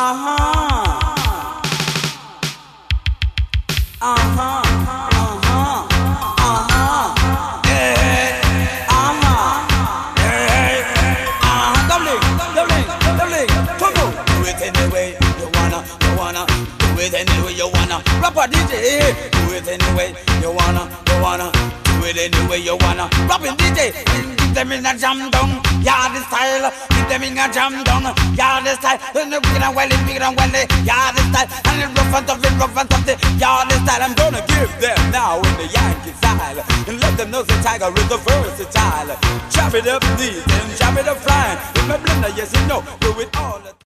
Do it any way you wanna. Rapper DJ, do it any way you wanna. Do it any way you wanna. Rapping DJ, give them in a jam down. Yeah, the style. Give them in a jam down. Yeah, the style. And the big and welly. Yeah, the style. And the rough and tough, yeah, the style. I'm gonna give them now in the Yankee style. And let them know the tiger is the versatile. Chop it up neat and chop it up fine. With my blender, yes you know, do it all the time.